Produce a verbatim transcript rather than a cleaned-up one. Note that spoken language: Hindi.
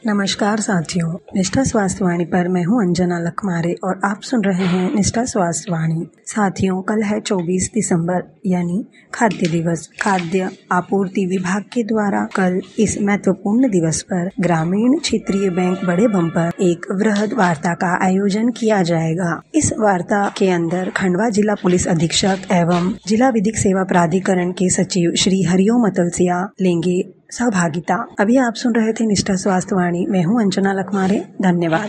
नमस्कार साथियों, निष्ठा स्वास्थ्य वाणी पर मैं हूं अंजना लखमारे और आप सुन रहे हैं निष्ठा स्वास्थ्य वाणी। साथियों, कल है चौबीस दिसंबर यानी खाद्य दिवस। खाद्य आपूर्ति विभाग के द्वारा कल इस महत्वपूर्ण दिवस पर ग्रामीण क्षेत्रीय बैंक बड़े बम पर एक वृहद वार्ता का आयोजन किया जाएगा। इस वार्ता के अंदर खंडवा जिला पुलिस अधीक्षक एवं जिला विधिक सेवा प्राधिकरण के सचिव श्री हरिओम अतुलसिया लेंगे सहभागिता। अभी आप सुन रहे थे निष्ठा स्वास्थ्य वाणी। मैं हूं अंजना लखमारे। धन्यवाद।